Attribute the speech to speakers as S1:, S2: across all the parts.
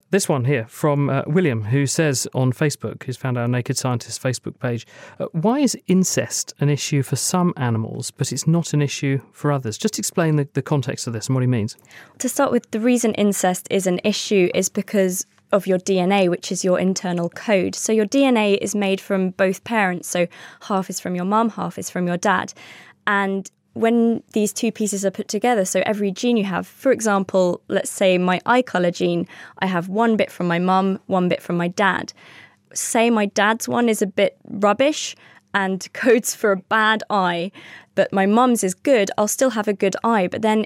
S1: This one here from William, who says on Facebook, who's found our Naked Scientist Facebook page, why is incest an issue for some animals, but it's not an issue for others? Just explain the context of this and what he means.
S2: To start with, the reason incest is an issue is because of your DNA, which is your internal code. So your DNA is made from both parents. So half is from your mum, half is from your dad. And when these two pieces are put together, so every gene you have, for example, let's say my eye colour gene, I have one bit from my mum, one bit from my dad. Say my dad's one is a bit rubbish and codes for a bad eye, but my mum's is good, I'll still have a good eye. But then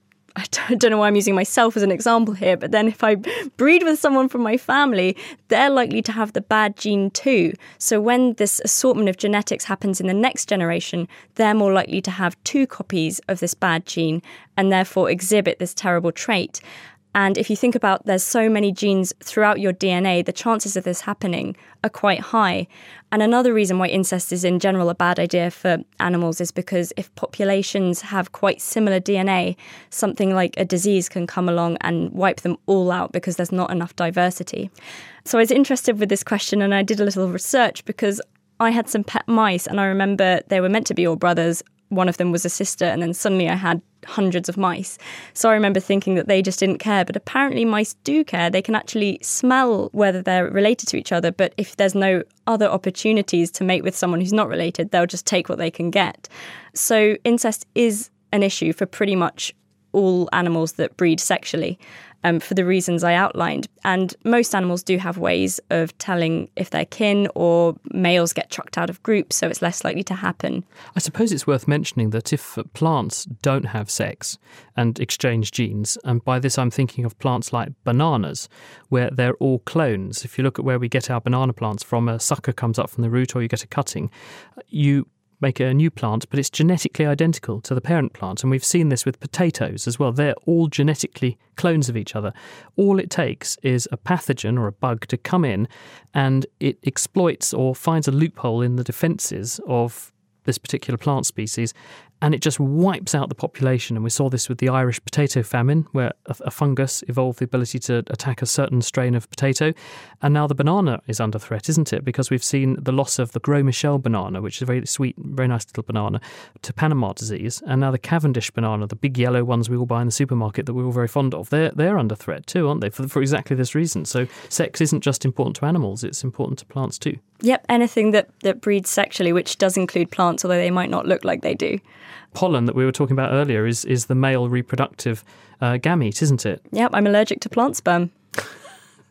S2: I don't know why I'm using myself as an example here, but then if I breed with someone from my family, they're likely to have the bad gene too. So when this assortment of genetics happens in the next generation, they're more likely to have two copies of this bad gene and therefore exhibit this terrible trait. And if you think about there's so many genes throughout your DNA, the chances of this happening are quite high. And another reason why incest is in general a bad idea for animals is because if populations have quite similar DNA, something like a disease can come along and wipe them all out because there's not enough diversity. So I was interested with this question and I did a little research because I had some pet mice and I remember they were meant to be all brothers. One of them was a sister, and then suddenly I had hundreds of mice. So I remember thinking that they just didn't care, but apparently mice do care. They can actually smell whether they're related to each other, but if there's no other opportunities to mate with someone who's not related, they'll just take what they can get. So incest is an issue for pretty much all animals that breed sexually. For the reasons I outlined. And most animals do have ways of telling if they're kin, or males get chucked out of groups, so it's less likely to happen.
S1: I suppose it's worth mentioning that if plants don't have sex and exchange genes, and by this I'm thinking of plants like bananas, where they're all clones. If you look at where we get our banana plants from, a sucker comes up from the root or you get a cutting, you make a new plant, but it's genetically identical to the parent plant. And we've seen this with potatoes as well. They're all genetically clones of each other. All it takes is a pathogen or a bug to come in and it exploits or finds a loophole in the defences of this particular plant species, and it just wipes out the population. And we saw this with the Irish potato famine, where a fungus evolved the ability to attack a certain strain of potato. And now the banana is under threat, isn't it? Because we've seen the loss of the Gros Michel banana, which is a very sweet, very nice little banana, to Panama disease. And now the Cavendish banana, the big yellow ones we all buy in the supermarket that we're all very fond of, they're under threat too, aren't they? For exactly this reason. So sex isn't just important to animals, it's important to plants too.
S2: Yep, anything that breeds sexually, which does include plants, although they might not look like they do.
S1: Pollen that we were talking about earlier is the male reproductive gamete, isn't it?
S2: Yep, I'm allergic to plant sperm.